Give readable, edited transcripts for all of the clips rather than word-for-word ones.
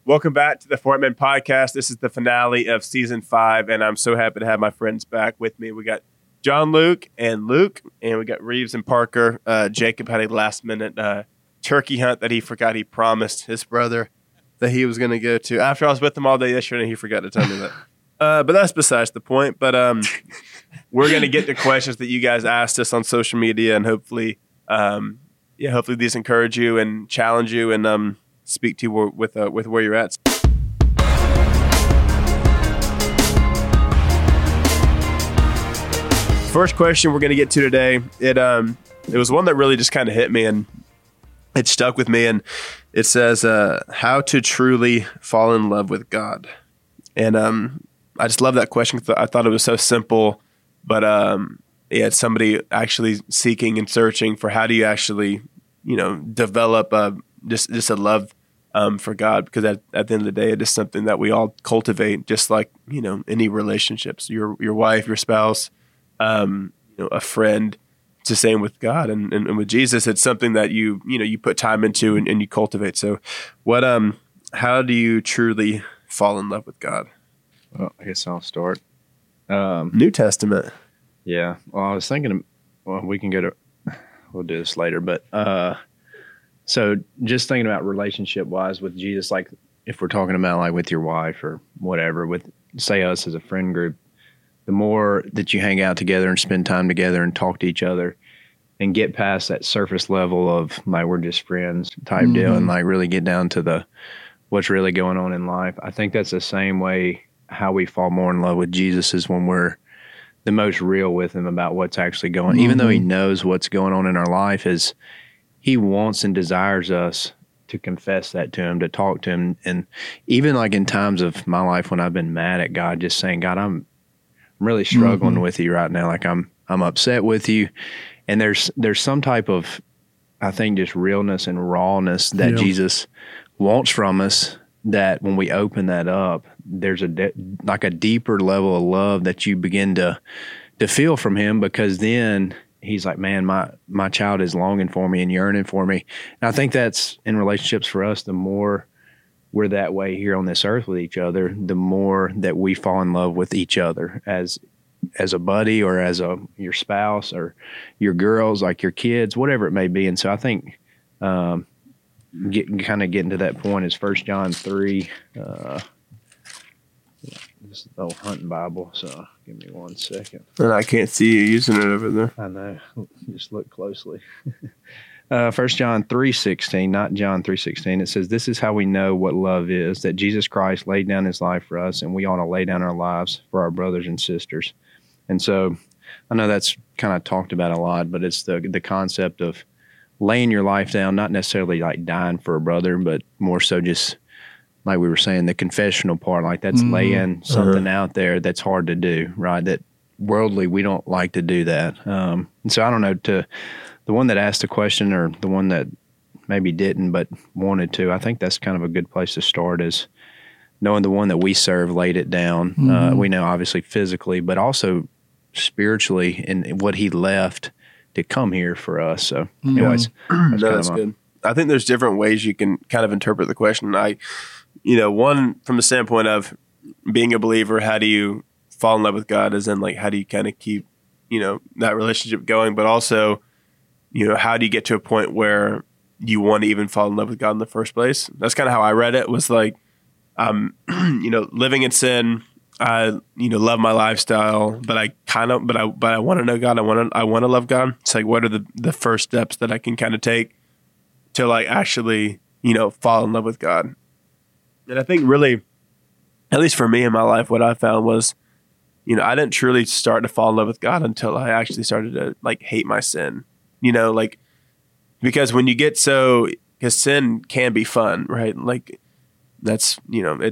Welcome back to the Four Men Podcast. This is the finale of season 5, and I'm so happy to have my friends back with me. We got John Luke, and we got Reeves and Parker. Jacob had a last-minute turkey hunt that he forgot he promised his brother that he was going to go to. After I was with him all day yesterday, he forgot to tell me that. But that's besides the point. But we're going to get to questions that you guys asked us on social media, and hopefully these encourage you and challenge you and speak to you with where you're at. First question we're going to get to today, it was one that really just kind of hit me and it stuck with me, and it says, how to truly fall in love with God. And I just love that question. I thought it was so simple, but it's somebody actually seeking and searching for how do you actually, develop just a love for God, because at the end of the day, it is something that we all cultivate, just like, any relationships, your wife, your spouse, a friend. It's the same with God and with Jesus. It's something that you put time into and you cultivate. So how do you truly fall in love with God? Well, I guess I'll start. New Testament. Yeah. Well, I was thinking, we'll do this later, but, so just thinking about relationship wise with Jesus, like if we're talking about like with your wife or whatever, with say us as a friend group, the more that you hang out together and spend time together and talk to each other and get past that surface level of like, we're just friends type deal, and like really get down to what's really going on in life. I think that's the same way how we fall more in love with Jesus is when we're the most real with him about what's actually going on. Even though he knows what's going on in our life, is he wants and desires us to confess that to him, to talk to him. And even like in times of my life when I've been mad at God, just saying, God, I'm really struggling with you right now. Like I'm upset with you. And there's some type of, I think, just realness and rawness that Jesus wants from us, that when we open that up, there's a deeper level of love that you begin to feel from him, because then he's like, man, my child is longing for me and yearning for me. And I think that's in relationships for us, the more we're that way here on this earth with each other, the more that we fall in love with each other as a buddy or as your spouse or your girls, like your kids, whatever it may be. And so I think getting to that point is 1 John 3. This is the old hunting Bible, so give me 1 second. And I can't see you using it over there. I know. Just look closely. 1 John 3:16, not John 3:16. It says, this is how we know what love is, that Jesus Christ laid down his life for us, and we ought to lay down our lives for our brothers and sisters. And so I know that's kind of talked about a lot, but it's the concept of laying your life down, not necessarily like dying for a brother, but more so just like we were saying, the confessional part, like that's laying something out there that's hard to do, right? That worldly, we don't like to do that. And so I don't know, to the one that asked the question or the one that maybe didn't but wanted to, I think that's kind of a good place to start, is knowing the one that we serve laid it down. We know obviously physically, but also spiritually, and what he left to come here for us. So anyways, that's good. I think there's different ways you can kind of interpret the question. One from the standpoint of being a believer, how do you fall in love with God, as in like, how do you kind of keep, that relationship going, but also, how do you get to a point where you want to even fall in love with God in the first place? That's kind of how I read it, was like, living in sin. I, love my lifestyle, but I want to know God. I want to love God. It's like, what are the first steps that I can kind of take to like actually, fall in love with God? And I think really, at least for me in my life, what I found was, I didn't truly start to fall in love with God until I actually started to like hate my sin, because when you get because sin can be fun, right? Like that's,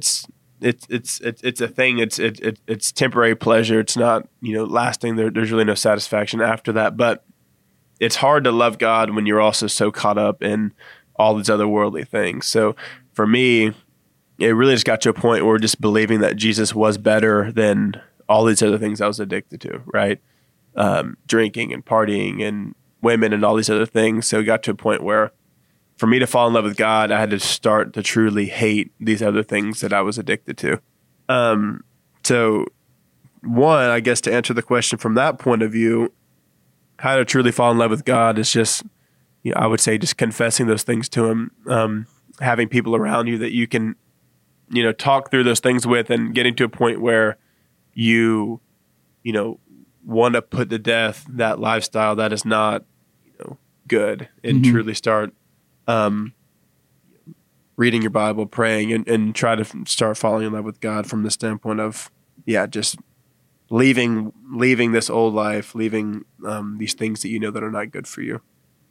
it's a thing. It's temporary pleasure. It's not, lasting. There's really no satisfaction after that, but it's hard to love God when you're also so caught up in all these other worldly things. So for me, it really just got to a point where just believing that Jesus was better than all these other things I was addicted to, right? Drinking and partying and women and all these other things. So it got to a point where for me to fall in love with God, I had to start to truly hate these other things that I was addicted to. So one, I guess to answer the question from that point of view, how to truly fall in love with God is just, I would say just confessing those things to him, having people around you that you can, talk through those things with, and getting to a point where you want to put to death that lifestyle that is not, good, and truly start reading your Bible, praying, and try to start falling in love with God from the standpoint of, just leaving this old life, leaving these things that that are not good for you.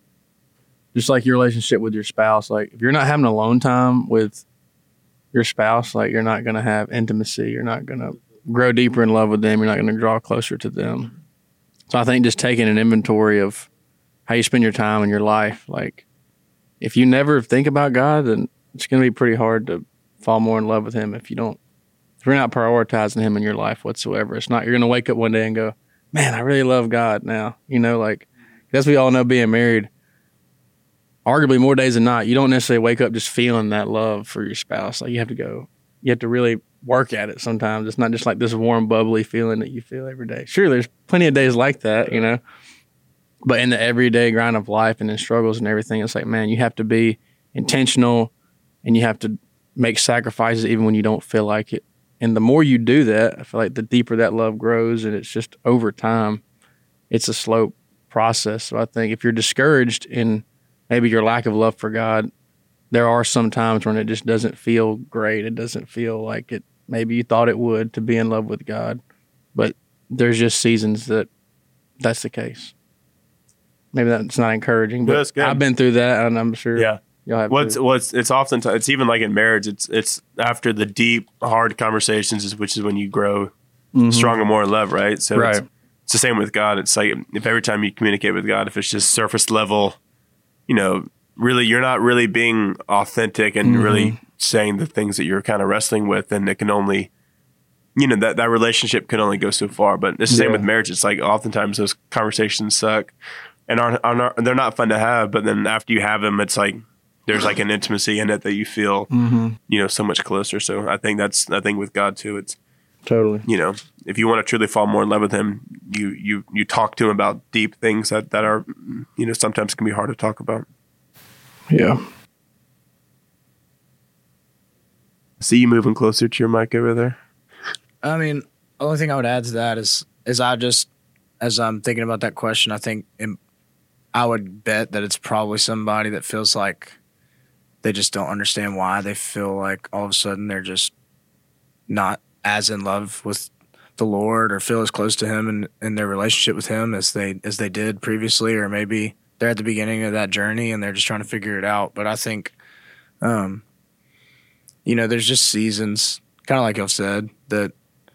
Just like your relationship with your spouse, like if you're not having alone time with your spouse, like you're not going to have intimacy. You're not going to grow deeper in love with them. You're not going to draw closer to them. So I think just taking an inventory of how you spend your time in your life, like if you never think about God, then it's going to be pretty hard to fall more in love with him if you're not prioritizing him in your life whatsoever. It's not, you're going to wake up one day and go, man, I really love God now. Like, as we all know, being married, arguably more days than not, you don't necessarily wake up just feeling that love for your spouse. Like you have to really work at it sometimes. It's not just like this warm, bubbly feeling that you feel every day. Sure, there's plenty of days like that, but in the everyday grind of life and in struggles and everything, it's like, man, you have to be intentional and you have to make sacrifices even when you don't feel like it. And the more you do that, I feel like the deeper that love grows, and it's just over time, it's a slow process. So I think if you're discouraged in maybe your lack of love for God, there are some times when it just doesn't feel great. It doesn't feel like it maybe you thought it would to be in love with God. But there's just seasons that's the case. Maybe that's not encouraging, but that's good. I've been through that, and I'm sure y'all have too. It's often, it's even like in marriage, it's after the deep, hard conversations, which is when you grow stronger, more in love, right? So right. It's the same with God. It's like if every time you communicate with God, if it's just surface level, really you're not really being authentic and really saying the things that you're kind of wrestling with, then it can only, that relationship can only go so far. But it's the same with marriage. It's like oftentimes those conversations suck and they're not fun to have. But then after you have them, it's like there's like an intimacy in it that you feel, so much closer. So I think that's the thing with God too. It's totally, if you want to truly fall more in love with him, you talk to him about deep things that are, sometimes can be hard to talk about. Yeah. See you moving closer to your mic over there. I mean, the only thing I would add to that is as I'm thinking about that question, I think I would bet that it's probably somebody that feels like they just don't understand why they feel like all of a sudden they're just not as in love with the Lord or feel as close to him in their relationship with him as they did previously, or maybe they're at the beginning of that journey and they're just trying to figure it out. But I think, there's just seasons, kind of like I've said, that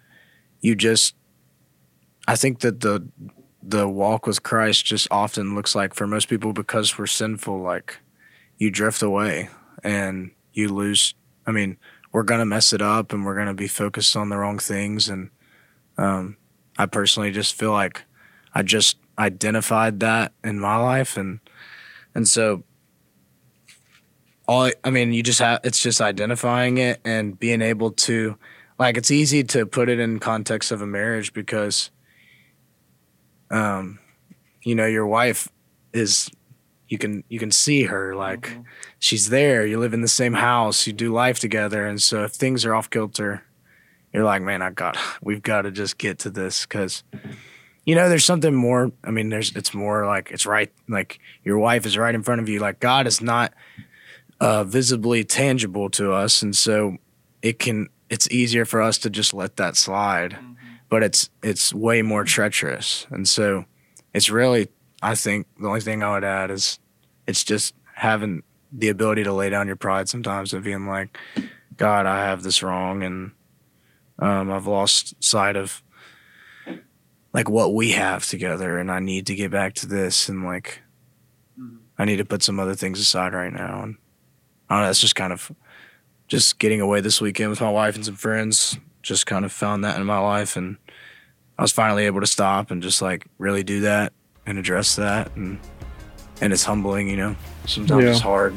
I think that the walk with Christ just often looks like, for most people, because we're sinful, like you drift away and you lose. I mean, we're going to mess it up and we're going to be focused on the wrong things. And I personally just feel like I just identified that in my life. And so it's just identifying it and being able to, like, it's easy to put it in context of a marriage because, your wife is, you can see her, like she's there, you live in the same house, you do life together. And so if things are off kilter, you're like, man, we've got to just get to this. Cause there's something more. I mean, it's more like, it's right. Like your wife is right in front of you. Like God is not visibly tangible to us. And so it's easier for us to just let that slide, but it's way more treacherous. And so it's really, I think the only thing I would add is it's just having the ability to lay down your pride sometimes and being like, God, I have this wrong. And I've lost sight of like what we have together, and I need to get back to this. And like, I need to put some other things aside right now. And I don't know, it's just kind of just getting away this weekend with my wife and some friends, just kind of found that in my life. And I was finally able to stop and just like really do that and address that. And and it's humbling, you know. Sometimes it's hard.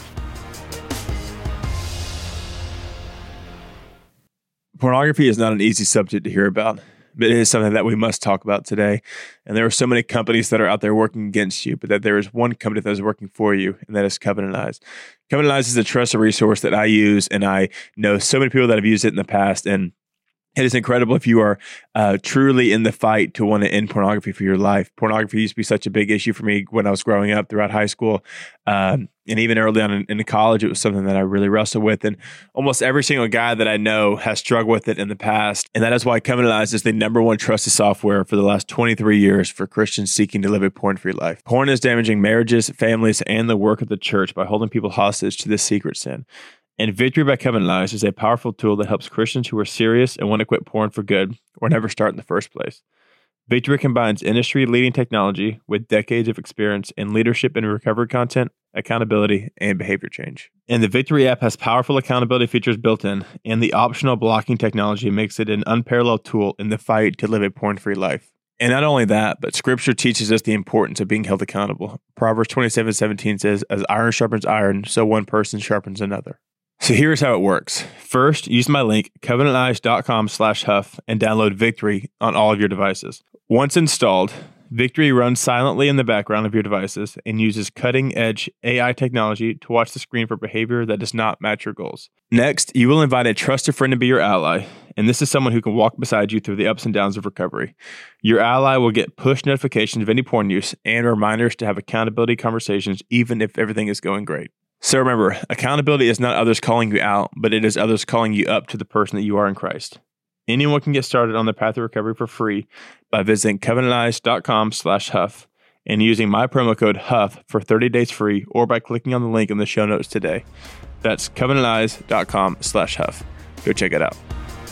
Pornography is not an easy subject to hear about, but it is something that we must talk about today. And there are so many companies that are out there working against you, but that there is one company that is working for you, and that is Covenant Eyes. Covenant Eyes is a trusted resource that I use, and I know so many people that have used it in the past. And it is incredible if you are truly in the fight to want to end pornography for your life. Pornography used to be such a big issue for me when I was growing up throughout high school. And even early on in college, it was something that I really wrestled with. And almost every single guy that I know has struggled with it in the past. And that is why Covenant Eyes is the number one trusted software for the last 23 years for Christians seeking to live a porn-free life. Porn is damaging marriages, families, and the work of the church by holding people hostage to this secret sin. And Victory by Covenant Eyes is a powerful tool that helps Christians who are serious and want to quit porn for good or never start in the first place. Victory combines industry-leading technology with decades of experience in leadership and recovery content, accountability, and behavior change. And the Victory app has powerful accountability features built in, and the optional blocking technology makes it an unparalleled tool in the fight to live a porn-free life. And not only that, but Scripture teaches us the importance of being held accountable. Proverbs 27:17 says, "As iron sharpens iron, so one person sharpens another." So here's how it works. First, use my link, covenanteyes.com/Huff, and download Victory on all of your devices. Once installed, Victory runs silently in the background of your devices and uses cutting-edge AI technology to watch the screen for behavior that does not match your goals. Next, you will invite a trusted friend to be your ally, and this is someone who can walk beside you through the ups and downs of recovery. Your ally will get push notifications of any porn use and reminders to have accountability conversations even if everything is going great. So remember, accountability is not others calling you out, but it is others calling you up to the person that you are in Christ. Anyone can get started on the path of recovery for free by visiting covenanteyes.com/Huff and using my promo code HUFF for 30 days free, or by clicking on the link in the show notes today. That's covenanteyes.com/Huff. Go check it out.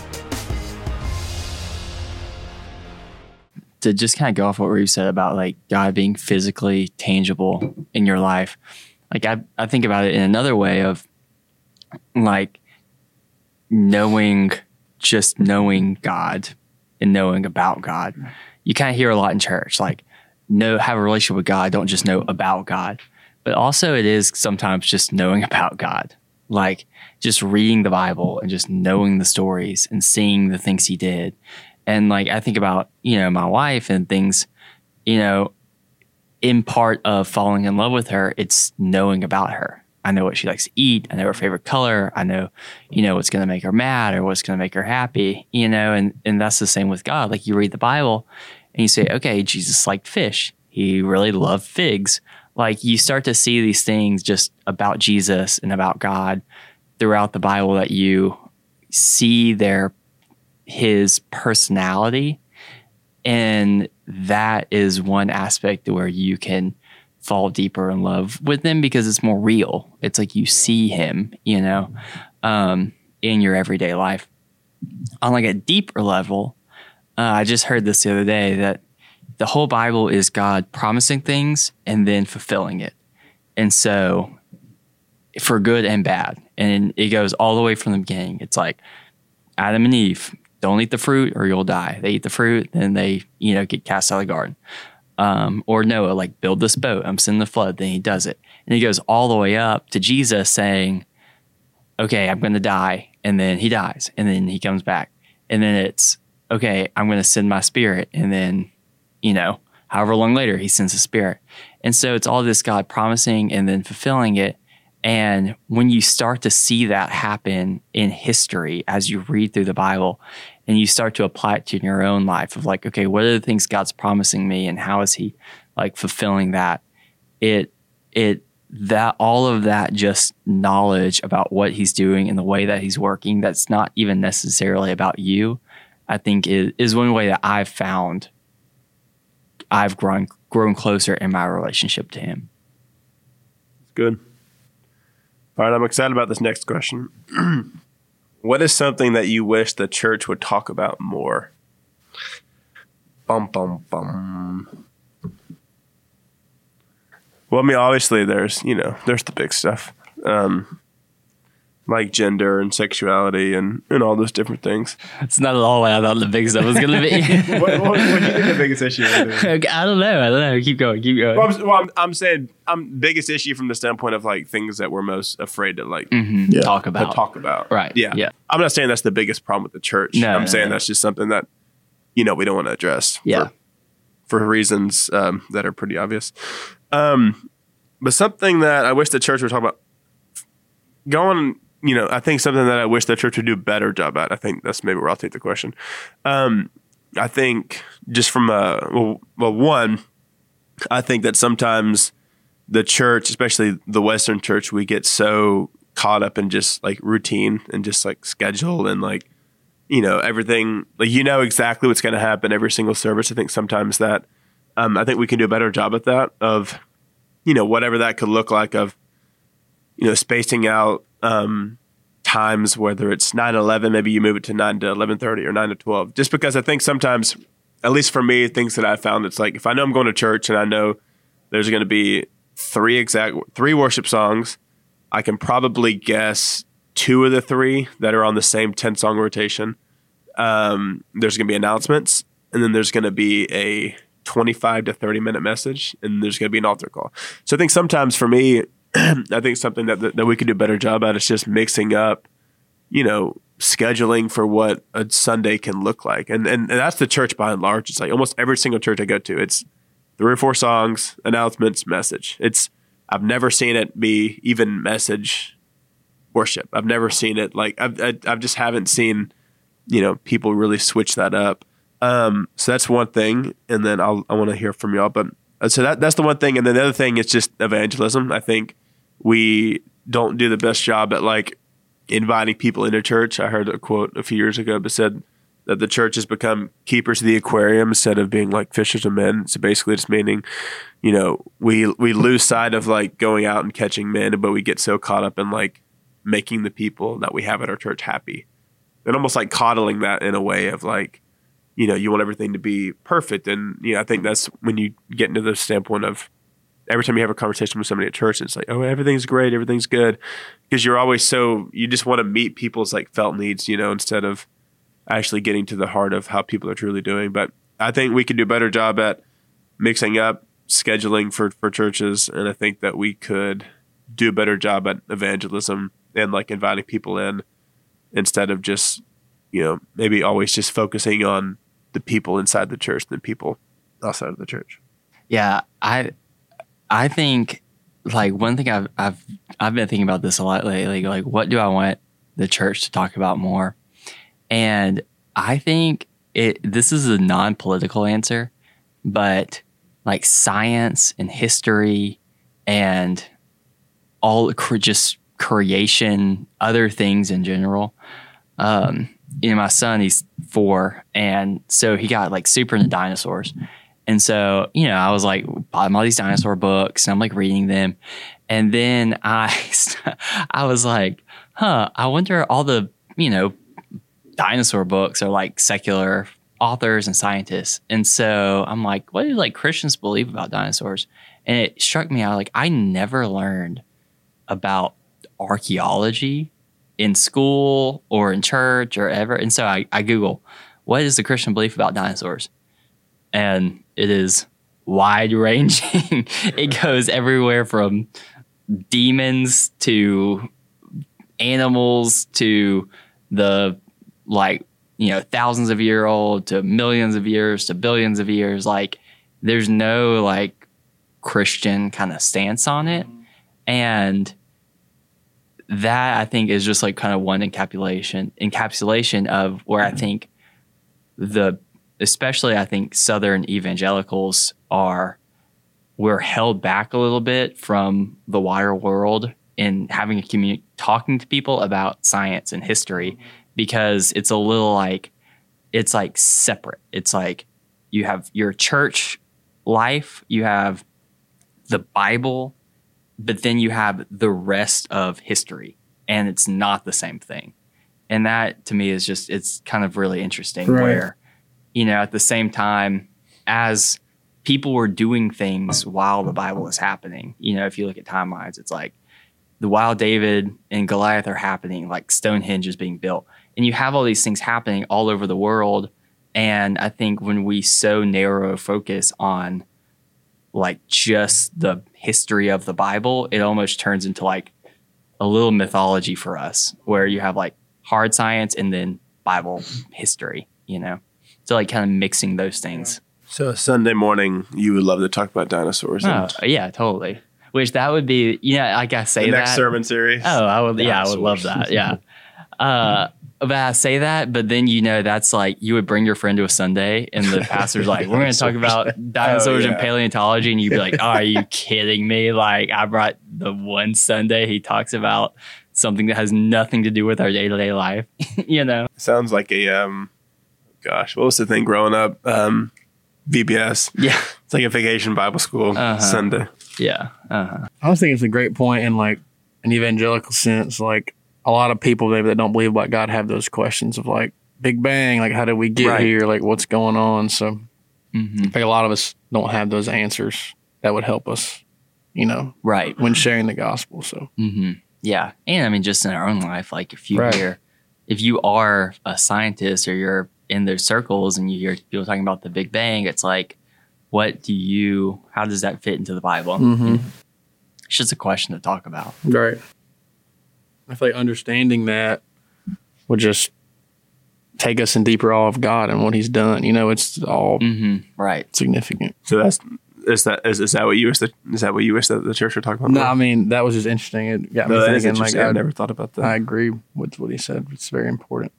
To just kind of go off what you said about like God being physically tangible in your life. Like I think about it in another way of like knowing God and knowing about God. You kind of hear a lot in church, like have a relationship with God, don't just know about God. But also it is sometimes just knowing about God, like just reading the Bible and just knowing the stories and seeing the things he did. And like I think about, my wife and things, in part of falling in love with her, it's knowing about her. I know what she likes to eat. I know her favorite color. I know, what's going to make her mad or what's going to make her happy, and that's the same with God. Like you read the Bible and you say, okay, Jesus liked fish. He really loved figs. Like you start to see these things just about Jesus and about God throughout the Bible that you see his personality. And that is one aspect where you can fall deeper in love with him because it's more real. It's like you see him, in your everyday life. On like a deeper level, I just heard this the other day that the whole Bible is God promising things and then fulfilling it. And so for good and bad. And it goes all the way from the beginning. It's like Adam and Eve, don't eat the fruit or you'll die. They eat the fruit, then they, get cast out of the garden. Or Noah, like build this boat, I'm sending the flood, then he does it. And he goes all the way up to Jesus saying, okay, I'm going to die. And then he dies and then he comes back. And then it's, okay, I'm going to send my spirit. And then, however long later he sends the spirit. And so it's all this God promising and then fulfilling it. And when you start to see that happen in history as you read through the Bible and you start to apply it to your own life of like, okay, what are the things God's promising me and how is he like fulfilling that? That all of that just knowledge about what he's doing and the way that he's working, that's not even necessarily about you, I think is one way that I've found I've grown closer in my relationship to him. It's good. All right, I'm excited about this next question. What is something that you wish the church would talk about more? Bum, bum, bum. Well, I mean, obviously there's the big stuff. like gender and sexuality and all those different things. It's not at all what I thought the big stuff was going to be. What do you think the biggest issue is? I don't know. Keep going. I'm saying biggest issue from the standpoint of like things that we're most afraid to like Talk to about. talk about. Right. Yeah. Yeah. I'm not saying that's the biggest problem with the church. No, I'm saying no. that's just something that, we don't want to address. Yeah. For reasons that are pretty obvious. But something that I wish the church would talk about I think something that I wish the church would do a better job at. I think that's maybe where I'll take the question. I think just from one, I think that sometimes the church, especially the Western church, we get so caught up in just like routine and just like schedule and like, everything, like, exactly what's going to happen every single service. I think sometimes that, I think we can do a better job at that of, whatever that could look like of, spacing out times, whether it's 9-11, maybe you move it to 9 to 11:30 or 9 to 12. Just because I think sometimes, at least for me, things that I found, it's like if I know I'm going to church and I know there's going to be three worship songs, I can probably guess 2 of the 3 that are on the same 10-song rotation. There's going to be announcements, and then there's going to be a 25 to 30-minute message, and there's going to be an altar call. So I think sometimes for me, I think something that we could do a better job at is just mixing up, scheduling for what a Sunday can look like. And that's the church by and large. It's like almost every single church I go to, it's 3 or 4 songs, announcements, message. I've never seen it be even message worship. I've never seen it like I've just haven't seen, people really switch that up. So that's one thing. And then I want to hear from y'all, but so that's the one thing. And then the other thing is just evangelism. I think we don't do the best job at like inviting people into church. I heard a quote a few years ago that said that the church has become keepers of the aquarium instead of being like fishers of men. So basically just meaning, we lose sight of like going out and catching men, but we get so caught up in like making the people that we have at our church happy and almost like coddling that in a way of like, you want everything to be perfect. And, I think that's when you get into the standpoint of every time you have a conversation with somebody at church, it's like, oh, everything's great, everything's good. Because you're always you just want to meet people's like felt needs, instead of actually getting to the heart of how people are truly doing. But I think we could do a better job at mixing up scheduling for churches. And I think that we could do a better job at evangelism and like inviting people in instead of just, maybe always just focusing on the people inside the church than people outside of the church. Yeah, I think like one thing I've been thinking about this a lot lately. Like, what do I want the church to talk about more? And I think this is a non-political answer, but like science and history and all just creation, other things in general. My son, he's 4, and so he got like super into dinosaurs. And so, I was like, bought him all these dinosaur books, and I'm like reading them. And then I was like, I wonder all the, dinosaur books are like secular authors and scientists. And so I'm like, what do like Christians believe about dinosaurs? And it struck me out, like, I never learned about archaeology in school or in church or ever. And so I Google, what is the Christian belief about dinosaurs? And it is wide ranging. It goes everywhere from demons to animals to the thousands of year old to millions of years to billions of years. Like, there's no like Christian kind of stance on it. And that I think is just like kind of one encapsulation of where I think especially I think Southern evangelicals we're held back a little bit from the wider world in having a community, talking to people about science and history, because it's a little like, it's like separate. It's like you have your church life, you have the Bible, but then you have the rest of history, and it's not the same thing. And that to me is just, it's kind of really interesting, right? Where, at the same time as people were doing things while the Bible is happening, if you look at timelines, it's like while David and Goliath are happening, like Stonehenge is being built, and you have all these things happening all over the world. And I think when we so narrow focus on like just the history of the Bible, it almost turns into like a little mythology for us, where you have like hard science and then Bible history, you know? So like kind of mixing those things. So Sunday morning, you would love to talk about dinosaurs. Oh, yeah, totally. Which that would be, like I say The that. next sermon series. Oh, I would love that. Yeah. But I say that, but then, that's like you would bring your friend to a Sunday and the pastor's like, we're going to talk about dinosaurs and paleontology. And you'd be like, oh, are you kidding me? Like I brought the one Sunday he talks about something that has nothing to do with our day-to-day life, Sounds like a, what was the thing growing up? VBS. Yeah. It's like a vacation Bible school Sunday. Yeah. I was thinking it's a great point in like an evangelical sense. Like a lot of people maybe that don't believe about God have those questions of like Big Bang, like how did we get here? Like what's going on? So I think a lot of us don't have those answers that would help us, right, when sharing the gospel. So yeah. And I mean, just in our own life, like if you are a scientist or you're in those circles and you hear people talking about the Big Bang, it's like, how does that fit into the Bible? It's just a question to talk about. Right. I feel like understanding that would just take us in deeper awe of God and what He's done. It's all right, significant. So is that what you wish that the church would talk about? No, I mean that was just interesting. It got me thinking. Like I never thought about that. I agree with what he said. It's very important.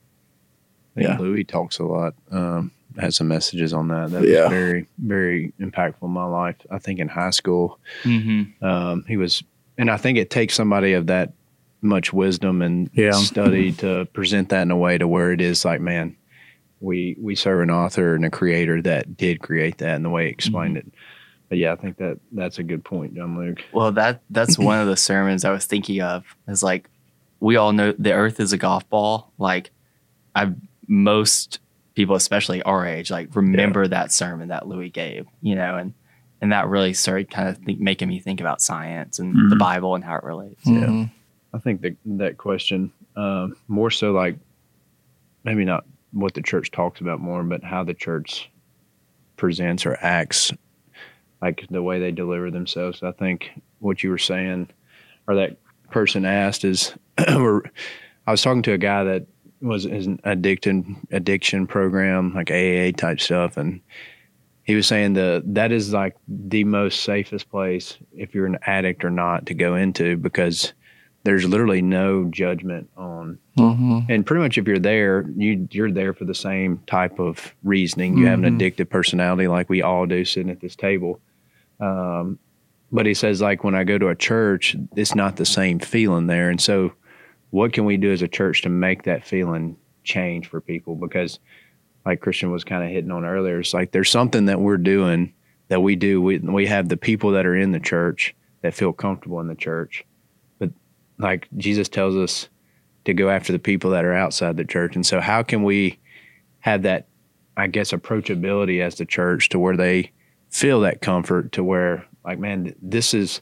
I think Louis talks a lot. Has some messages on that. That was very, very impactful in my life. I think in high school, he was, and I think it takes somebody of that much wisdom and study to present that in a way to where it is like, man, we serve an author and a creator that did create that, and the way he explained it. But yeah, I think that's a good point, John Luke. Well, that's one of the sermons I was thinking of. Is like, we all know the earth is a golf ball. Like most people, especially our age, like remember that sermon that Louis gave, and that really started kind of making me think about science and the Bible and how it relates. Yeah. I think that question, more so like maybe not what the church talks about more, but how the church presents or acts, like the way they deliver themselves. I think what you were saying, or that person asked, is I was talking to a guy that was an addiction program, like AAA type stuff, and he was saying that is like the most safest place if you're an addict or not to go into, because there's literally no judgment on, and pretty much if you're there, you're there for the same type of reasoning. You have an addictive personality like we all do sitting at this table. But he says, like, when I go to a church, it's not the same feeling there. And so what can we do as a church to make that feeling change for people? Because like Christian was kind of hitting on earlier, it's like there's something that we're doing that we do. We have the people that are in the church that feel comfortable in the church. But like Jesus tells us to go after the people that are outside the church. And so how can we have that, I guess, approachability as the church to where they feel that comfort, to where like, man, this is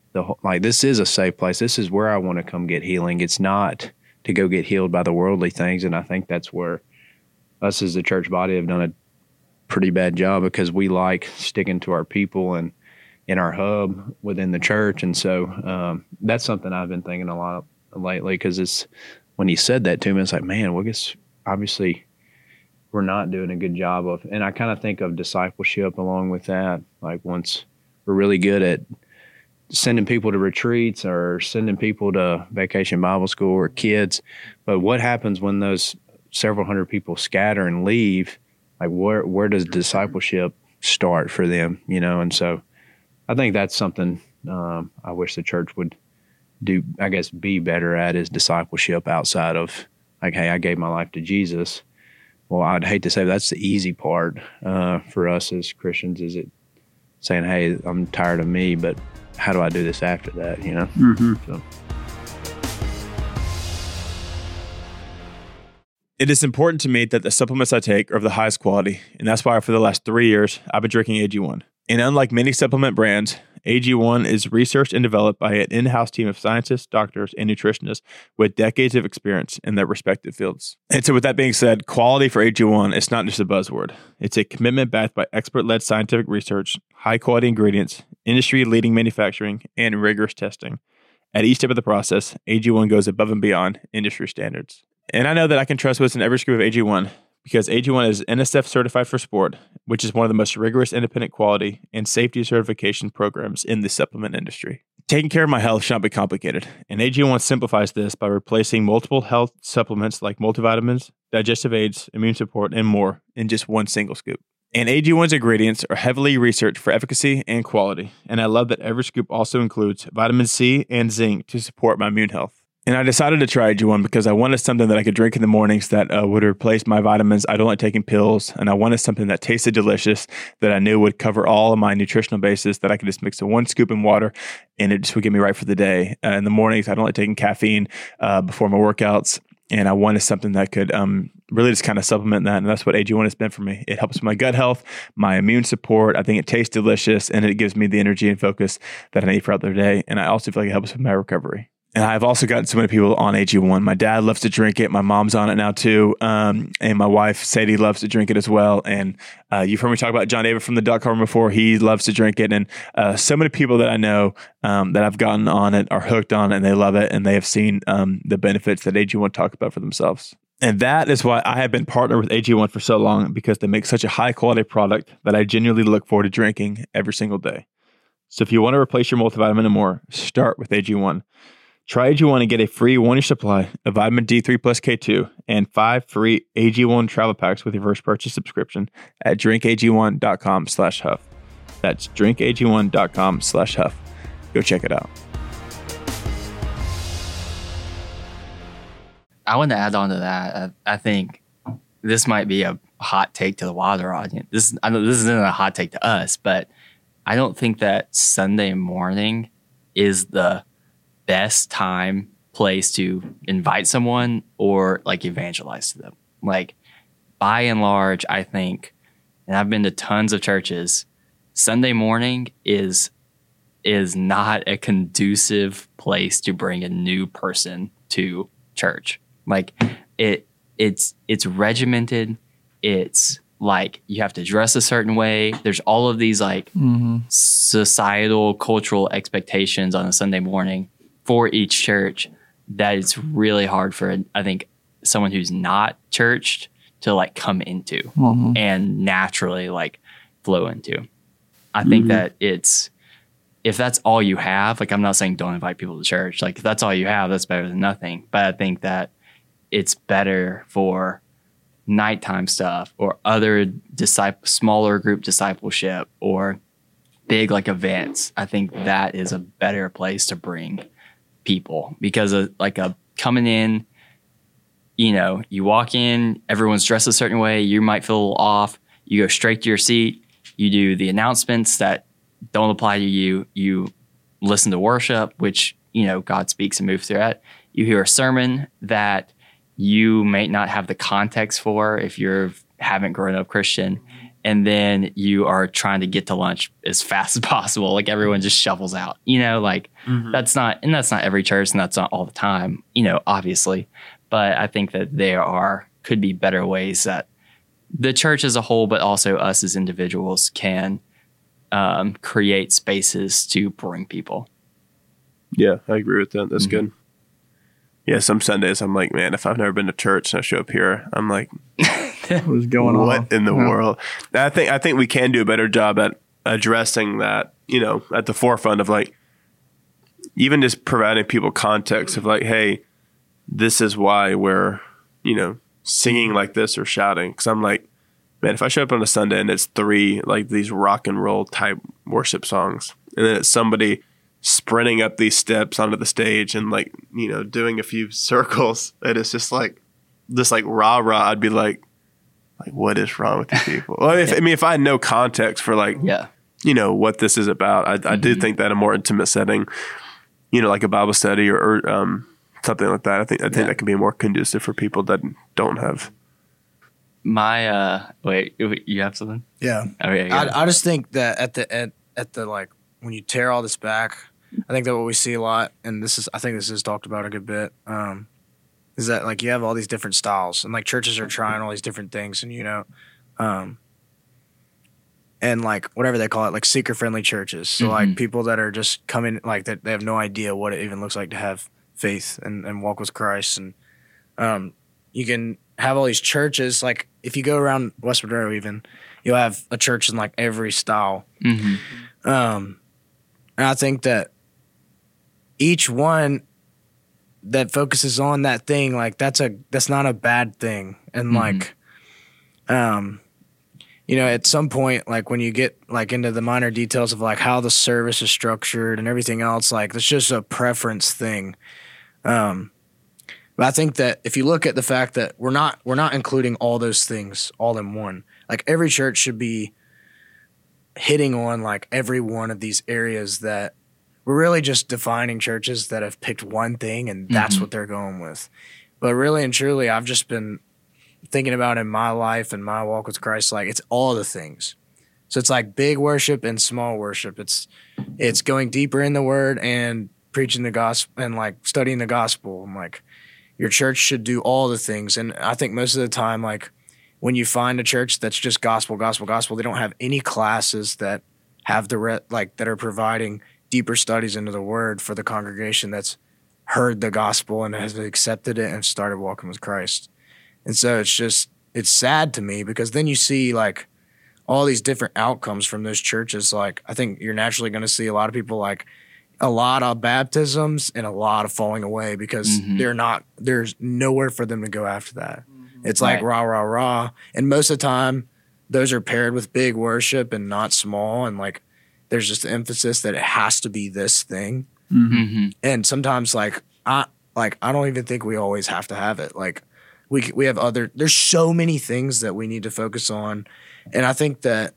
a safe place. This is where I want to come get healing. It's not to go get healed by the worldly things. And I think that's where us as the church body have done a pretty bad job, because we like sticking to our people and in our hub within the church. And so that's something I've been thinking a lot lately, because it's when he said that to me, it's like, man, well, I guess obviously we're not doing a good job of, and I kind of think of discipleship along with that. Like once we're really good at sending people to retreats or sending people to vacation Bible school or kids, but what happens when those several hundred people scatter and leave? Like where does discipleship start for them? And so I think that's something I wish the church would do, I guess, be better at, is discipleship outside of like, hey, I gave my life to Jesus. Well, I'd hate to say that's the easy part for us as Christians. Is it saying, hey, I'm tired of me, but how do I do this after that? So. It is important to me that the supplements I take are of the highest quality, and that's why for the last 3 years, I've been drinking AG1. And unlike many supplement brands, AG1 is researched and developed by an in-house team of scientists, doctors, and nutritionists with decades of experience in their respective fields. And so with that being said, quality for AG1 is not just a buzzword. It's a commitment backed by expert-led scientific research, high-quality ingredients, industry-leading manufacturing, and rigorous testing. At each step of the process, AG1 goes above and beyond industry standards. And I know that I can trust what's in every scoop of AG1 because AG1 is NSF certified for sport, which is one of the most rigorous independent quality and safety certification programs in the supplement industry. Taking care of my health should not be complicated, and AG1 simplifies this by replacing multiple health supplements like multivitamins, digestive aids, immune support, and more in just one single scoop. And AG1's ingredients are heavily researched for efficacy and quality, and I love that every scoop also includes vitamin C and zinc to support my immune health. And I decided to try AG1 because I wanted something that I could drink in the mornings that would replace my vitamins. I don't like taking pills, and I wanted something that tasted delicious that I knew would cover all of my nutritional bases that I could just mix in one scoop in water, and it just would get me right for the day. In the mornings, I don't like taking caffeine before my workouts, and I wanted something that could really just kind of supplement that, and that's what AG1 has been for me. It helps with my gut health, my immune support. I think it tastes delicious, and it gives me the energy and focus that I need throughout the day, and I also feel like it helps with my recovery. And I've also gotten so many people on AG1. My dad loves to drink it. My mom's on it now too. And my wife, Sadie, loves to drink it as well. And you've heard me talk about John David from the Duck Farm before. He loves to drink it. And so many people that I know that I've gotten on it are hooked on it, and they love it. And they have seen the benefits that AG1 talk about for themselves. And that is why I have been partnered with AG1 for so long, because they make such a high quality product that I genuinely look forward to drinking every single day. So if you want to replace your multivitamin and more, start with AG1. Try AG1 and get a free 1-year supply of vitamin D3 plus K2 and 5 free AG1 travel packs with your first purchase subscription at drinkag1.com/huff. That's drinkag1.com/huff. Go check it out. I want to add on to that. I think this might be a hot take to the wider audience. I know this isn't a hot take to us, but I don't think that Sunday morning is the best place to invite someone or like evangelize to them. Like, by and large, I think, and I've been to tons of churches, Sunday morning is not a conducive place to bring a new person to church. Like, it's regimented. It's like you have to dress a certain way. There's all of these like societal, cultural expectations on a Sunday morning for each church that it's really hard for, I think, someone who's not churched to like come into and naturally like flow into. I think that if that's all you have, like, I'm not saying don't invite people to church. Like, if that's all you have, that's better than nothing. But I think that it's better for nighttime stuff or other smaller group discipleship or big like events. I think that is a better place to bring people, because coming in, you walk in, everyone's dressed a certain way, you might feel a little off, you go straight to your seat, you do the announcements that don't apply to you, you listen to worship, which God speaks and moves through that, you hear a sermon that you may not have the context for if you haven't grown up Christian, and then you are trying to get to lunch as fast as possible. Like, everyone just shuffles out, that's not every church, and that's not all the time, obviously. But I think that could be better ways that the church as a whole, but also us as individuals can create spaces to bring people. Yeah, I agree with that. That's good. Yeah, some Sundays I'm like, man, if I've never been to church and I show up here, I'm like, what is going on? What in the world? I think we can do a better job at addressing that, at the forefront of like, even just providing people context of like, hey, this is why we're, singing like this or shouting. Because I'm like, man, if I show up on a Sunday and it's 3 like these rock and roll type worship songs, and then it's somebody sprinting up these steps onto the stage and like, doing a few circles, and it's just like this like rah, I'd be like, what is wrong with these people? Well, if I had no context for like, what this is about, I do think that a more intimate setting, like a Bible study or something like that, I think that can be more conducive for people that don't have. My wait, you have something? Yeah. Okay. I just think that at the when you tear all this back, I think that what we see a lot, and I think this is talked about a good bit, is that like you have all these different styles, and like churches are trying all these different things, and and like whatever they call it, like seeker friendly churches. So like people that are just coming, like that they have no idea what it even looks like to have faith and walk with Christ. And you can have all these churches. Like if you go around West Madero, even you'll have a church in like every style. And I think that each one that focuses on that thing, like that's not a bad thing. And like, at some point, like when you get like into the minor details of like how the service is structured and everything else, like that's just a preference thing. But I think that if you look at the fact that we're not including all those things all in one, like every church should be hitting on like every one of these areas that we're really just defining churches that have picked one thing and that's what they're going with. But really and truly, I've just been thinking about in my life and my walk with Christ, like it's all the things. So it's like big worship and small worship. It's going deeper in the word and preaching the gospel and like studying the gospel. I'm like, your church should do all the things. And I think most of the time, like when you find a church that's just gospel, they don't have any classes that have that are providing deeper studies into the word for the congregation that's heard the gospel and has accepted it and started walking with Christ. And so it's sad to me because then you see like all these different outcomes from those churches. Like I think you're naturally going to see a lot of people like a lot of baptisms and a lot of falling away because there's nowhere for them to go after that. It's like rah, rah, rah. And most of the time those are paired with big worship and not small. And like, there's just the emphasis that it has to be this thing. And sometimes like, I don't even think we always have to have it. Like, we have there's so many things that we need to focus on. And I think that,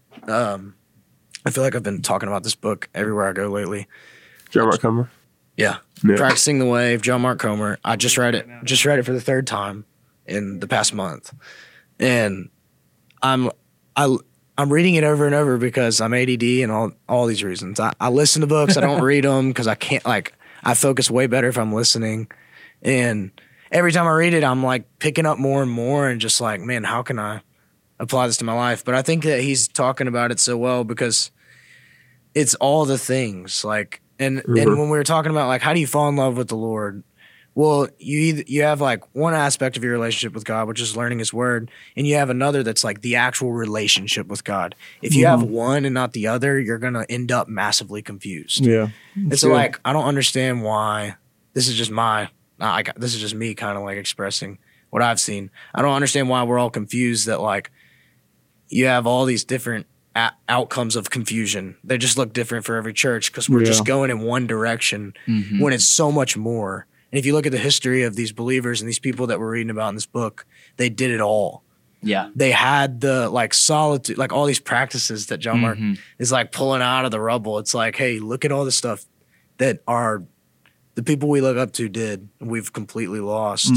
I feel like I've been talking about this book everywhere I go lately. John Mark Comer? Yeah. Practicing the Wave, John Mark Comer. I just read it for the third time in the past month. And I'm reading it over and over because I'm ADD and all these reasons. I listen to books. I don't read them because I can't, like, I focus way better if I'm listening. And every time I read it, I'm like picking up more and more and just like, man, how can I apply this to my life? But I think that he's talking about it so well because it's all the things like, and when we were talking about like, how do you fall in love with the Lord? Well, you have like one aspect of your relationship with God, which is learning his word. And you have another that's like the actual relationship with God. If you have one and not the other, you're going to end up massively confused. Yeah. And so like, I don't understand why this is just this is just me kind of like expressing what I've seen. I don't understand why we're all confused that like you have all these different outcomes of confusion. They just look different for every church because we're just going in one direction when it's so much more. And if you look at the history of these believers and these people that we're reading about in this book, they did it all. Yeah. They had the like solitude, like all these practices that John Mark is like pulling out of the rubble. It's like, hey, look at all the stuff that the people we look up to did, and we've completely lost.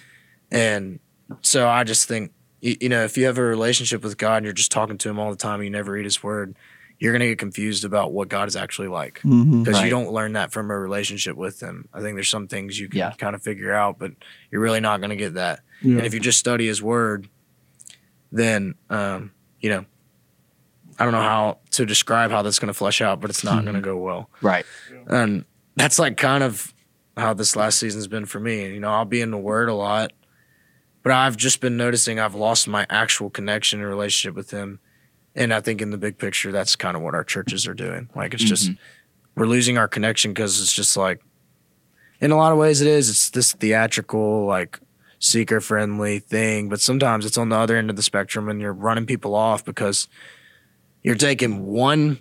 And so I just think, if you have a relationship with God and you're just talking to him all the time and you never read his word, you're going to get confused about what God is actually like because you don't learn that from a relationship with him. I think there's some things you can kind of figure out, but you're really not going to get that. Yeah. And if you just study his word, then, I don't know how to describe how that's going to flesh out, but it's not going to go well. Right. And that's like kind of how this last season's been for me. I'll be in the word a lot, but I've just been noticing I've lost my actual connection and relationship with him. And I think in the big picture, that's kind of what our churches are doing. Like, it's just, we're losing our connection because it's just like, in a lot of ways it's this theatrical, like seeker-friendly thing. But sometimes it's on the other end of the spectrum and you're running people off because you're taking one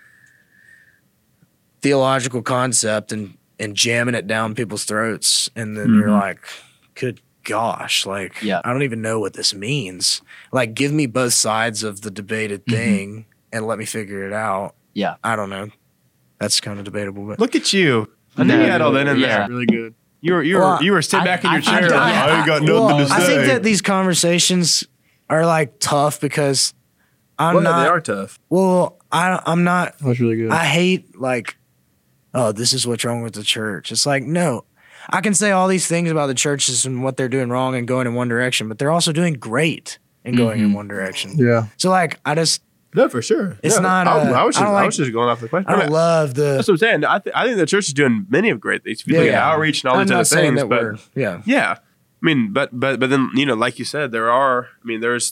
theological concept and jamming it down people's throats. And then you're like, good gosh, like, I don't even know what this means. Like, give me both sides of the debated thing and let me figure it out. Yeah. I don't know. That's kind of debatable. But look at you. I think you had all that in there. Really good. You were sitting back in your chair. I ain't got nothing to say. I think that these conversations are like tough because I'm not. They are tough. Well, I'm not. That's really good. I hate like, oh, this is what's wrong with the church. It's like, no, I can say all these things about the churches and what they're doing wrong and going in one direction, but they're also doing great and going in one direction. yeah. So like, I just, No, for sure. It's No, not, I was I don't like- just going off the question. I don't love the. That's what I'm saying. I think the church is doing many of great things. If you look at outreach and all I'm these not other saying things, that but we're, yeah. yeah, I mean, but then like you said, there's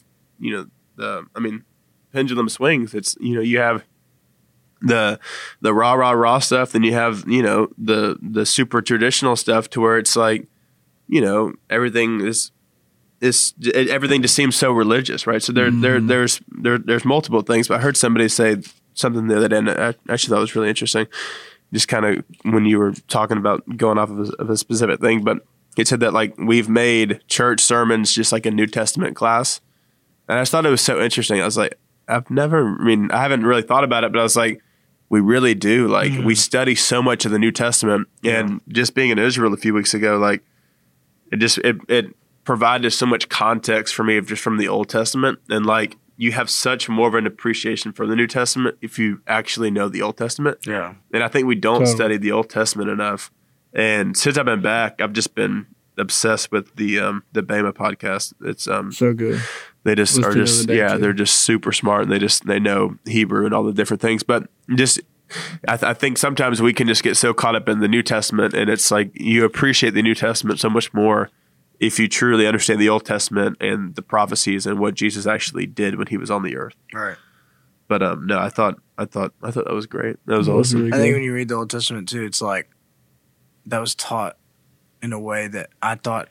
pendulum swings. It's you have the rah stuff, then you have the super traditional stuff to where it's like everything everything just seems so religious, right? So there's multiple things. But I heard somebody say something the other day, and I actually thought it was really interesting. Just kind of when you were talking about going off of a specific thing, but it said that like we've made church sermons just like a New Testament class, and I just thought it was so interesting. I was like, I haven't really thought about it, but I was like, we really do. Like we study so much of the New Testament, and just being in Israel a few weeks ago, like it provided so much context for me of just from the Old Testament, and like you have such more of an appreciation for the New Testament if you actually know the Old Testament. Yeah. And I think we don't study the Old Testament enough. And since I've been back, I've just been obsessed with the Bema podcast. It's So good. they just Listened are to it just the other day, too. they're just super smart, and they know Hebrew and all the different things. But just I think sometimes we can just get so caught up in the New Testament, and it's like you appreciate the New Testament so much more if you truly understand the Old Testament and the prophecies and what Jesus actually did when he was on the earth. Right. But no, I thought that was great. That was That was awesome. really I think good. when you read the Old Testament too, it's like that was taught in a way that I thought,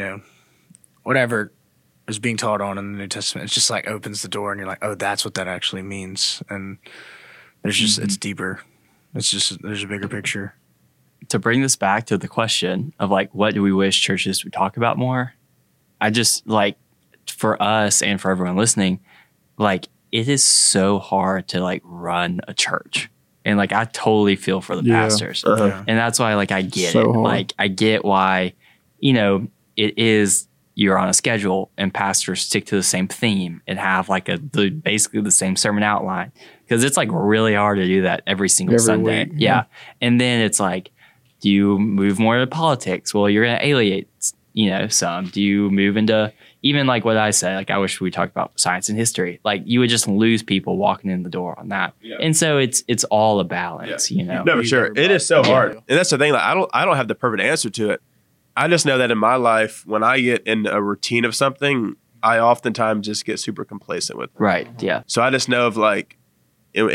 whatever is being taught on in the New Testament, it just like opens the door and you're like, oh, that's what that actually means. And there's just, it's deeper. It's just, there's a bigger picture. To bring this back to the question of like, what do we wish churches would talk about more? I just like, for us and for everyone listening, like it is so hard to like run a church. And like, I totally feel for the pastors. Uh-huh. And that's why like, I get So it. hard. Like I get why, it is, you're on a schedule and pastors stick to the same theme and have like basically the same sermon outline. Cause it's like really hard to do that every single Every Sunday. week, Yeah. And then it's like, do you move more to politics? Well, you're going to alienate, some. Do you move into even like what I said? Like, I wish we talked about science and history. Like, you would just lose people walking in the door on that. Yeah. And so it's all a balance, No, for sure. It is so hard. And that's the thing. Like, I don't have the perfect answer to it. I just know that in my life, when I get in a routine of something, I oftentimes just get super complacent with it. Right. Yeah. So I just know of like, and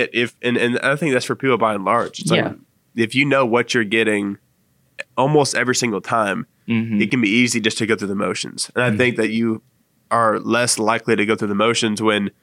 I think that's for people by and large. It's like, if you know what you're getting almost every single time, Mhm. it can be easy just to go through the motions. And I think that you are less likely to go through the motions when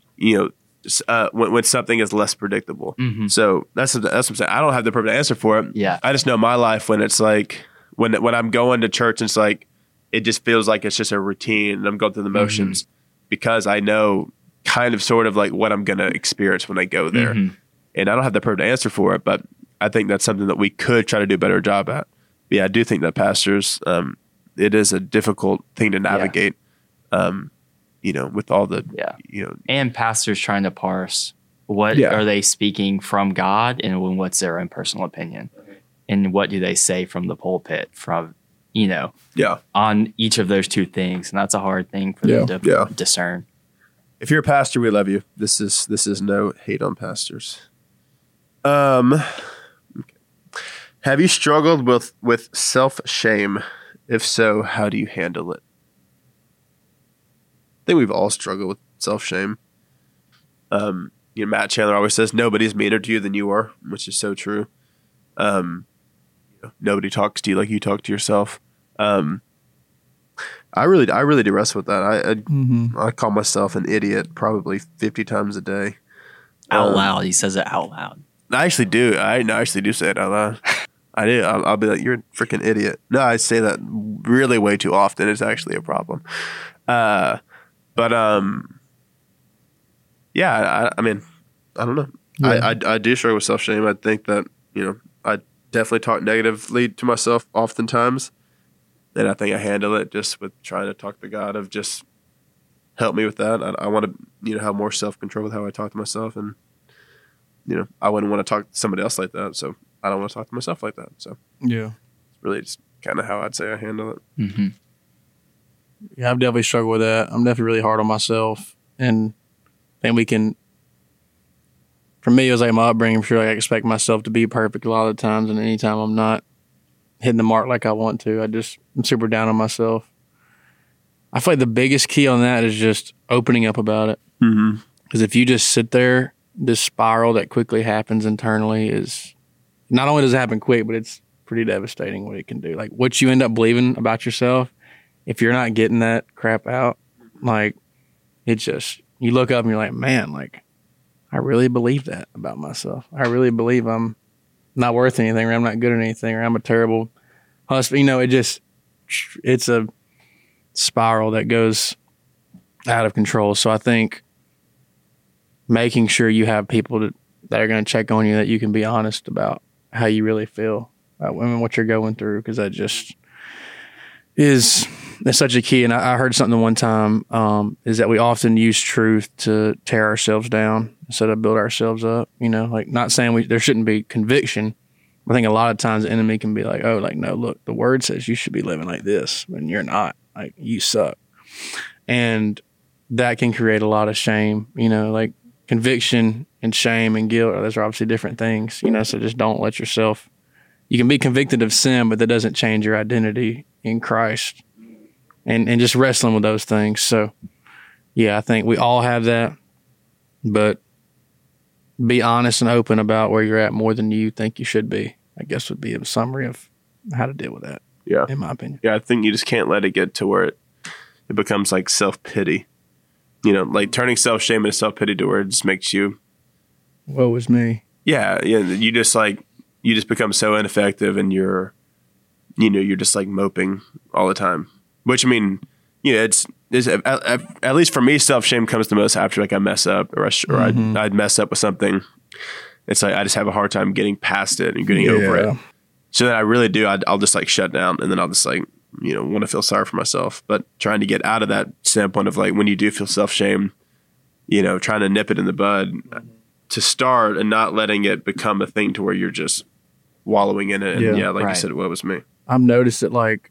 something is less predictable. Mhm. So that's what I'm saying. I don't have the perfect answer for it. Yeah. I just know my life when it's like when I'm going to church and it's like it just feels like it's just a routine and I'm going through the motions because I know kind of sort of like what I'm going to experience when I go there. Mhm. And I don't have the perfect answer for it, but I think that's something that we could try to do a better job at. But yeah, I do think that pastors, it is a difficult thing to navigate, with all the, And pastors trying to parse what Yeah. are they speaking from God and what's their own personal opinion, and what do they say from the pulpit from yeah. on each of those two things, and that's a hard thing for them to Yeah. discern. If you're a pastor, we love you. This is no hate on pastors. Have you struggled with self-shame? If so, how do you handle it? I think we've all struggled with self-shame. Matt Chandler always says nobody's meaner to you than you are, which is so true. Nobody talks to you like you talk to yourself. I really do wrestle with that. I call myself an idiot probably 50 times a day. Out loud. He says it out loud. I actually do. I actually do say it out loud. I do. I'll be like, "You're a freaking idiot." No, I say that really way too often. It's actually a problem. Yeah. I mean, I don't know. Yeah. I do struggle with self shame. I think that I definitely talk negatively to myself oftentimes, and I think I handle it just with trying to talk to God of just help me with that. I want to, have more self-control with how I talk to myself, and, I wouldn't want to talk to somebody else like that. So I don't want to talk to myself like that. So Yeah. it's really just kind of how I'd say I handle it. Mm-hmm. Yeah, I've definitely struggled with that. I'm definitely really hard on myself, and for me, it was like my upbringing. For sure, like I expect myself to be perfect a lot of the times, and anytime I'm not hitting the mark like I want to, I'm super down on myself. I feel like the biggest key on that is just opening up about it. Mm-hmm. Because if you just sit there, this spiral that quickly happens internally is not only does it happen quick, but it's pretty devastating what it can do. Like what you end up believing about yourself, if you're not getting that crap out, like it just, you look up and you're like, man, like I really believe that about myself. I really believe I'm not worth anything, or I'm not good at anything, or I'm a terrible husband. It's a spiral that goes out of control. So I think making sure you have people that are going to check on you, that you can be honest about how you really feel about what you're going through, because that just is such a key. And I heard something one time, is that we often use truth to tear ourselves down instead of build ourselves up. Like not saying there shouldn't be conviction. I think a lot of times the enemy can be like, oh, like, no, look, the word says you should be living like this, and you're not. Like, you suck. And that can create a lot of shame, like conviction and shame and guilt. Those are obviously different things, so just don't let yourself, you can be convicted of sin, but that doesn't change your identity in Christ, and just wrestling with those things. So yeah, I think we all have that, but be honest and open about where you're at more than you think you should be, I guess would be a summary of how to deal with that. Yeah. In my opinion. Yeah. I think you just can't let it get to where it becomes like self-pity, like turning self-shame into self-pity to where it just makes you, woe is me. Yeah. You just become so ineffective, and you're just like moping all the time, which it's at least for me, self-shame comes the most after like I mess up or I'd mess up with something. It's like I just have a hard time getting past it and getting over it. So then I really do. I'll just like shut down, and then I'll just like, want to feel sorry for myself. But trying to get out of that standpoint of like when you do feel self-shame, trying to nip it in the bud to start, and not letting it become a thing to where you're just wallowing in it. And like you said, what was me? I've noticed that like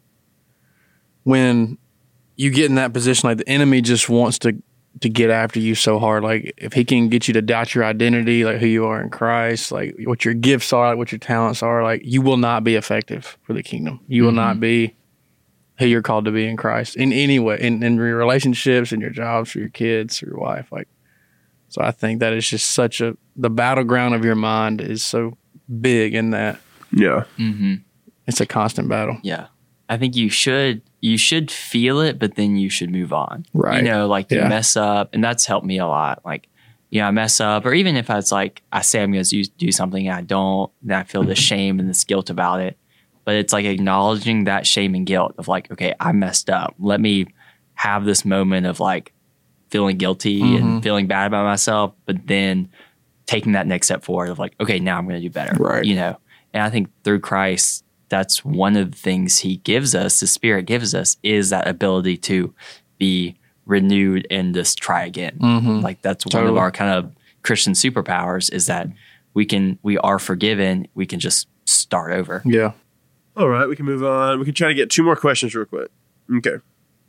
when you get in that position, like the enemy just wants to get after you so hard. Like if he can get you to doubt your identity, like who you are in Christ, like what your gifts are, like what your talents are, like you will not be effective for the kingdom. You will not be who you're called to be in Christ in any way, in your relationships, in your jobs, for your kids, or your wife. Like, so I think that is just the battleground of your mind is so big in that. Yeah. Mm-hmm. It's a constant battle. Yeah. I think you should feel it, but then you should move on. Right. You mess up, and that's helped me a lot. Like, I mess up, or even if I say I'm going to do something and I don't, then I feel this shame and this guilt about it. But it's like acknowledging that shame and guilt of like, okay, I messed up. Let me have this moment of like feeling guilty and feeling bad about myself, but then taking that next step forward of like, okay, now I'm going to do better. Right. And I think through Christ, that's one of the things he gives us, the Spirit gives us, is that ability to be renewed and just try again. Like that's one of our kind of Christian superpowers, is that we are forgiven. We can just start over. Yeah. All right, we can move on. We can try to get 2 more questions real quick. Okay.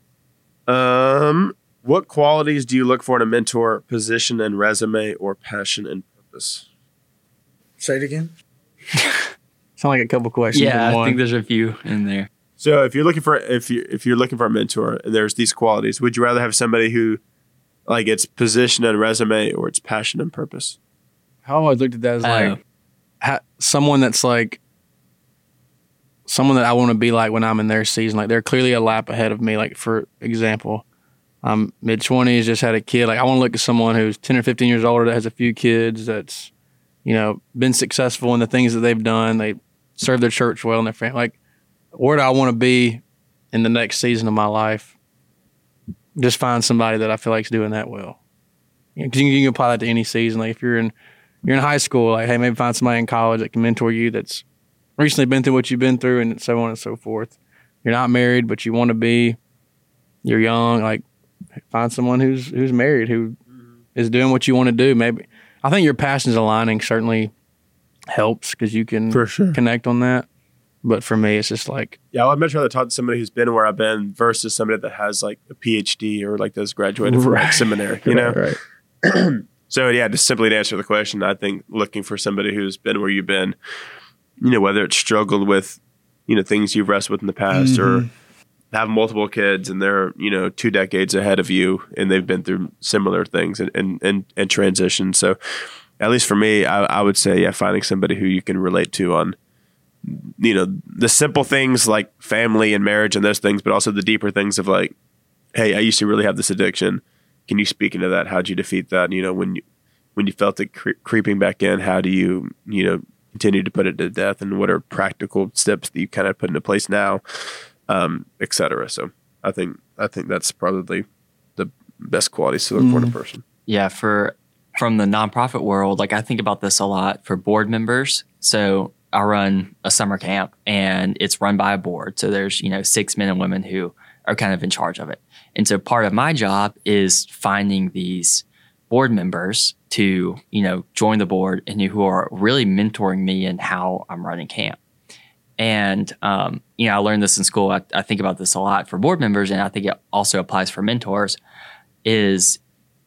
What qualities do you look for in a mentor? Position and resume, or passion and purpose? Say it again. Sound like a couple questions. Yeah, in I one. think there's a few in there. So if you're looking for a mentor and there's these qualities, would you rather have somebody who like it's position and resume, or it's passion and purpose? I always looked at that as like someone that's like someone that I want to be like when I'm in their season. Like they're clearly a lap ahead of me. Like for example, I'm mid-20s, just had a kid. Like I want to look at someone who's 10 or 15 years older that has a few kids, that's been successful in the things that they've done. They serve their church well and their family. Like, where do I want to be in the next season of my life? Just find somebody that I feel like is doing that well. Because you can apply that to any season. Like if you're in high school, like, hey, maybe find somebody in college that can mentor you that's recently been through what you've been through, and so on and so forth. You're not married, but you want to be. You're young. Like, find someone who's married, who is doing what you want to do. Maybe I think your passions aligning certainly helps because you can For sure. connect on that. But for me, it's just like, Yeah, I'd much rather talk to somebody who's been where I've been versus somebody that has like a PhD or like that's graduated from like seminary, you know? Right. So yeah, just simply to answer the question, I think looking for somebody who's been where you've been, you know, whether it's struggled with, you know, things you've wrestled with in the past or have multiple kids and they're, you know, 2 decades ahead of you and they've been through similar things and transition. So at least for me, I would say, yeah, finding somebody who you can relate to on, you know, the simple things like family and marriage and those things, but also the deeper things of like, hey, I used to really have this addiction. Can you speak into that? How'd you defeat that? You know, when you felt it creeping back in, how do you, you know, continue to put it to death? And what are practical steps that you kind of put into place now, et cetera. So I think that's probably the best qualities to look for in a person. Yeah, from the nonprofit world, like I think about this a lot for board members. So I run a summer camp and it's run by a board. So there's, you know, 6 men and women who are kind of in charge of it. And so part of my job is finding these board members to, you know, join the board and who are really mentoring me in how I'm running camp. And, you know, I learned this in school. I think about this a lot for board members, and I think it also applies for mentors, is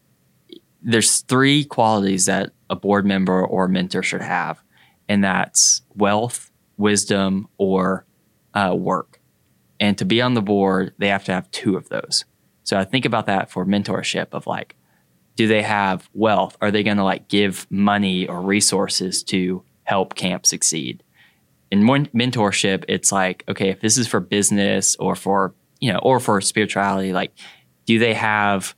there's 3 qualities that a board member or mentor should have. And that's wealth, wisdom, or work. And to be on the board, they have to have 2 of those. So I think about that for mentorship of like, do they have wealth? Are they going to like give money or resources to help camp succeed? In mentorship, it's like, okay, if this is for business or for, you know, or for spirituality, like, do they have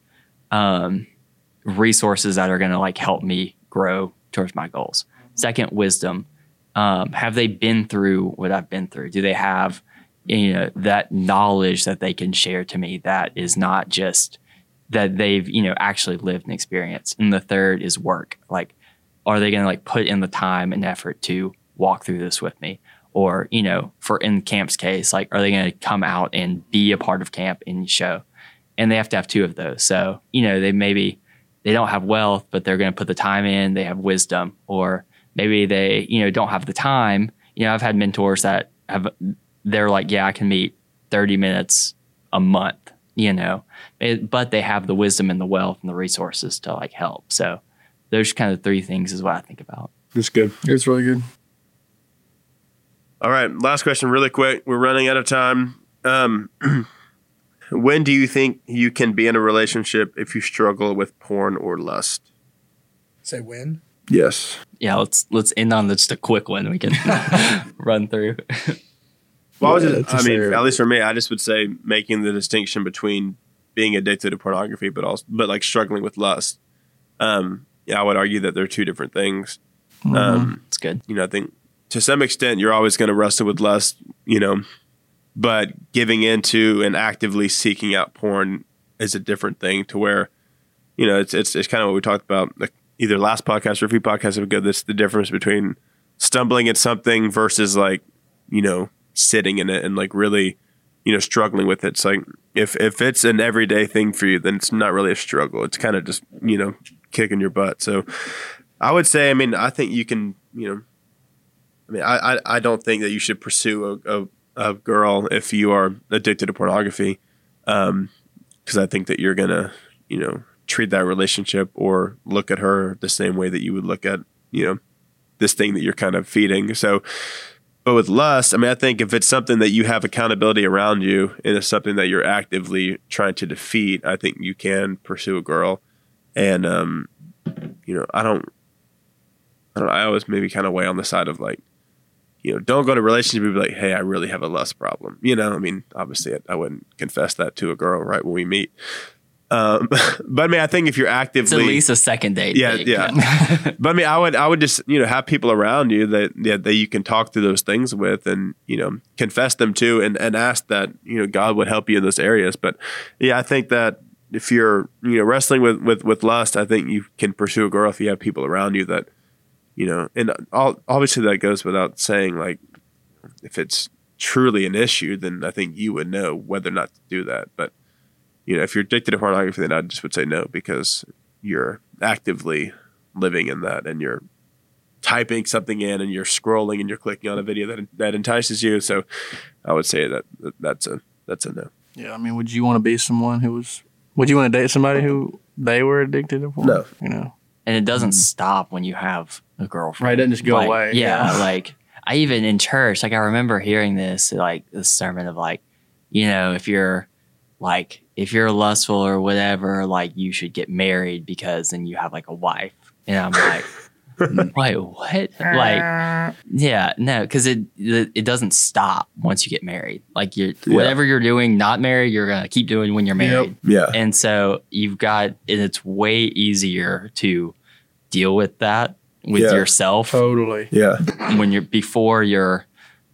resources that are going to like help me grow towards my goals? Second, wisdom. Have they been through what I've been through? Do they have, you know, that knowledge that they can share to me that is not just that they've, you know, actually lived and experienced? And the third is work. Like, are they going to like put in the time and effort to walk through this with me? Or, you know, for in camp's case, like, are they going to come out and be a part of camp and show? And they have to have 2 of those. So, you know, they don't have wealth, but they're going to put the time in. They have wisdom. Or maybe they, you know, don't have the time. You know, I've had mentors that they're like, yeah, I can meet 30 minutes a month, you know, but they have the wisdom and the wealth and the resources to like help. So those kind of 3 things is what I think about. That's good. it's really good. All right. Last question really quick. We're running out of time. When do you think you can be in a relationship if you struggle with porn or lust? Say when? Yes. Yeah, let's end on just a quick one we can run through. Well, Yeah, I mean, at least for me, I just would say making the distinction between being addicted to pornography, but like struggling with lust. Yeah, I would argue that they're 2 different things. It's good. You know, I think to some extent you're always going to wrestle with lust, you know, but giving into and actively seeking out porn is a different thing to where, you know, it's kind of what we talked about, like either last podcast or a few podcasts ago. That's the difference between stumbling at something versus like, you know, sitting in it and like really, you know, struggling with it. It's like if it's an everyday thing for you, then it's not really a struggle. It's kind of just, you know, kicking your butt. So I would say, I mean, I think you can, you know, I mean, I don't think that you should pursue a girl if you are addicted to pornography, because I think that you're gonna, you know, treat that relationship or look at her the same way that you would look at, you know, this thing that you're kind of feeding. So, but with lust, I mean, I think if it's something that you have accountability around you and it's something that you're actively trying to defeat, I think you can pursue a girl. And, you know, I don't know, I always maybe kind of weigh on the side of like, you know, don't go to a relationship and be like, hey, I really have a lust problem. You know, I mean, obviously I wouldn't confess that to a girl right when we meet. But I mean, I think if you're actively, It's at least a second date. yeah, thing. yeah. But I mean, I would just, you know, have people around you that you can talk through those things with, and you know, confess them to, and ask that, you know, God would help you in those areas. But yeah, I think that if you're, you know, wrestling with lust, I think you can pursue a girl if you have people around you that, you know, and obviously that goes without saying. Like, if it's truly an issue, then I think you would know whether or not to do that. But if you're addicted to pornography, then I just would say no, because you're actively living in that, and you're typing something in, and you're scrolling, and you're clicking on a video that entices you. So I would say that's a no. Yeah, I mean, would you want to be someone would you want to date somebody who they were addicted to porn? No. You know? And it doesn't stop when you have a girlfriend. Right, it doesn't just go Like, away. Yeah, like I even in church, like I remember hearing this sermon of like, if you're lustful or whatever, like you should get married because then you have like a wife. And I'm like, wait, what? Like, yeah, no, because it doesn't stop once you get married. Like whatever you're doing, not married, you're gonna keep doing when you're married. Yeah. And so it's way easier to deal with that with yourself. Totally. Yeah. Before you're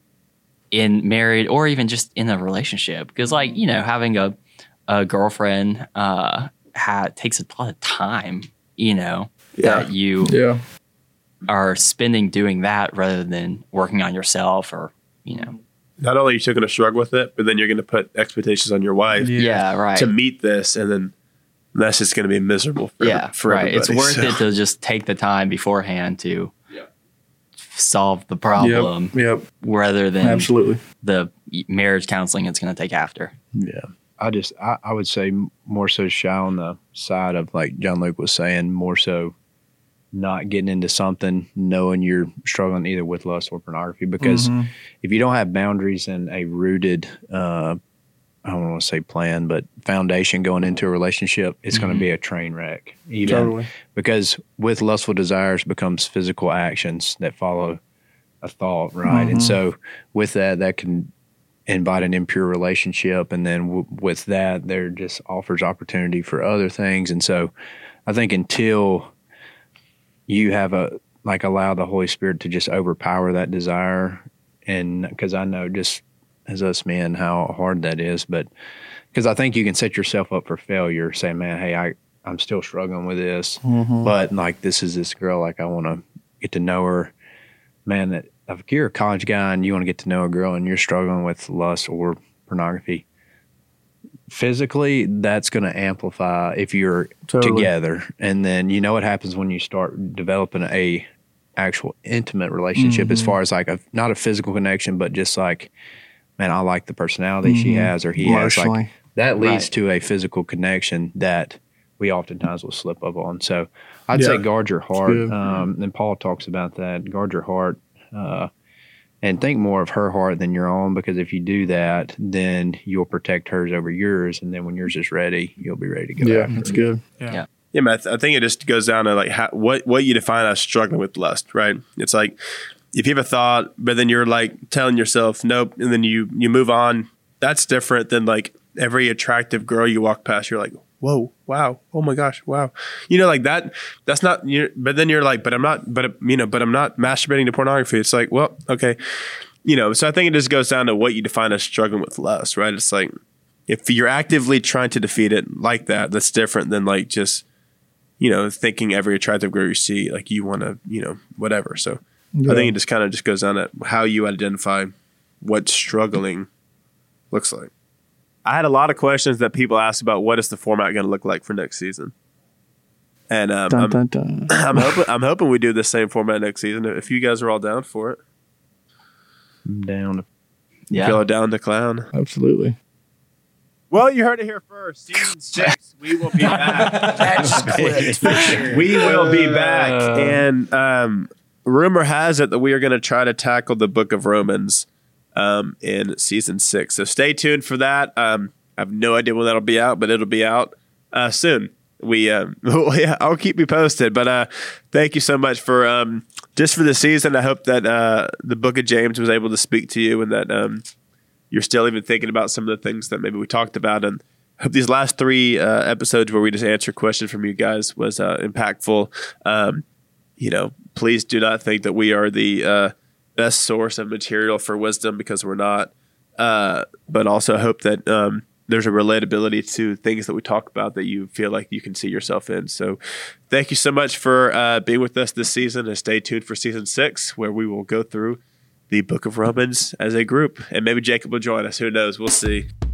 married or even just in a relationship. Because having a girlfriend takes a lot of time, that you are spending doing that rather than working on yourself or. Not only are you still going to struggle with it, but then you're going to put expectations on your wife Yeah, right. to meet this, and then that's just going to be miserable for right. everybody. It's worth it to just take the time beforehand to solve the problem Yep. rather than Absolutely. the marriage counseling it's going to take after. Yeah. I would say more so shy on the side of, like John Luke was saying, more so not getting into something knowing you're struggling either with lust or pornography, because if you don't have boundaries and a rooted I don't want to say plan, but foundation going into a relationship, it's going to be a train wreck. Totally. Because with lustful desires becomes physical actions that follow a thought, right? And so with that can invite an impure relationship, and then with that there just offers opportunity for other things. And so I think until you have allow the Holy Spirit to just overpower that desire, and because I know just as us men how hard that is, but because I think you can set yourself up for failure saying, man, hey, I'm still struggling with this, but like this is this girl, like I want to get to know her. Man, if you're a college guy and you want to get to know a girl and you're struggling with lust or pornography, physically that's going to amplify if you're together. And then what happens when you start developing a actual intimate relationship, as far as like not a physical connection, but just like, man, I like the personality she has or he has. Like that leads to a physical connection that we oftentimes will slip up on. So I'd say guard your heart. And Paul talks about that. Guard your heart. And think more of her heart than your own, because if you do that, then you'll protect hers over yours. And then when yours is ready, you'll be ready to go. Yeah, that's good. Yeah, man. I think it just goes down to like what you define as struggling with lust, right? It's like if you have a thought, but then you're like telling yourself nope, and then you move on. That's different than like every attractive girl you walk past. You're like, whoa, wow, oh my gosh, wow, like that. That's not. But then you're like, but I'm not masturbating to pornography. It's like, well, okay, So I think it just goes down to what you define as struggling with lust, right? It's like if you're actively trying to defeat it like that, that's different than like just thinking every attractive girl you see like you want to whatever. So I think it just kind of just goes down to how you identify what struggling looks like. I had a lot of questions that people asked about what is the format going to look like for next season, and I'm hoping we do the same format next season. If you guys are all down for it, I'm down. Go down the clown. Absolutely. Well, you heard it here first. Season 6, we will be back. We will be back, and rumor has it that we are going to try to tackle the Book of Romans in season 6. So stay tuned for that. I have no idea when that'll be out, but it'll be out soon. I'll keep you posted. But thank you so much for just for the season. I hope that the Book of James was able to speak to you, and that you're still even thinking about some of the things that maybe we talked about. And I hope these last 3 episodes where we just answer questions from you guys was impactful. Please do not think that we are the best source of material for wisdom, because we're not. But also hope that there's a relatability to things that we talk about that you feel like you can see yourself in. So thank you so much for being with us this season, and stay tuned for season 6, where we will go through the Book of Romans as a group, and maybe Jacob will join us. Who knows? We'll see.